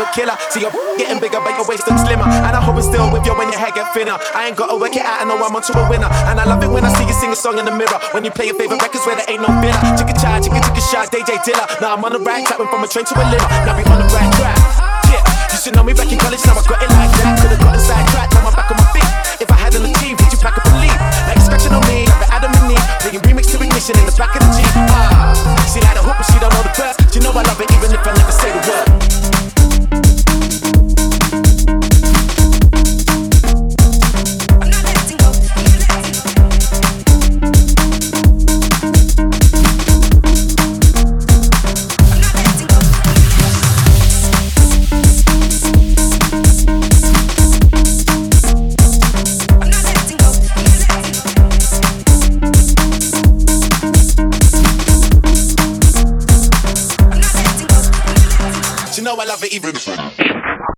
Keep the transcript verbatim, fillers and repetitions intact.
silent killer. See you're getting bigger, but your waist looks slimmer. And I hope it's still with you when your hair get thinner. I ain't gotta work it out, I know I'm onto a winner. And I love it when I see you sing a song in the mirror. When you play your favorite records where there ain't no filler. Chicka chai, chicka chicka shy, D J Dilla. Now I'm on the right track, went from a train to a limo. Now we on the right track. Yeah, you should know me back in college, now I got it like that. Could've gotten sidetracked, now I'm back on my feet. If I hadn't achieved, would you pack up and leave? Like scratching on me, like Adam and Eve. Playing remix to ignition in the back of the Jeep. Ah, she like the hook, but she don't know the verse. She know I love it even if I never say the word. You know I love it even